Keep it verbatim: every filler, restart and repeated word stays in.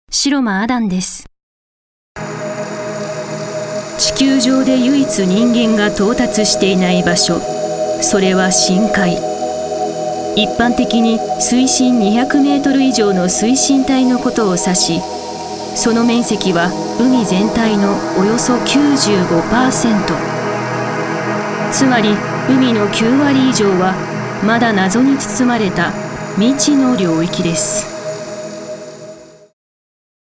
白間アダンです。地球上で唯一人間が到達していない場所、それは深海。一般的に水深にひゃくメートル以上の水深帯のことを指し、その面積は海全体のおよそ きゅうじゅうごパーセント。つまり海のきゅうわり以上はまだ謎に包まれた未知の領域です。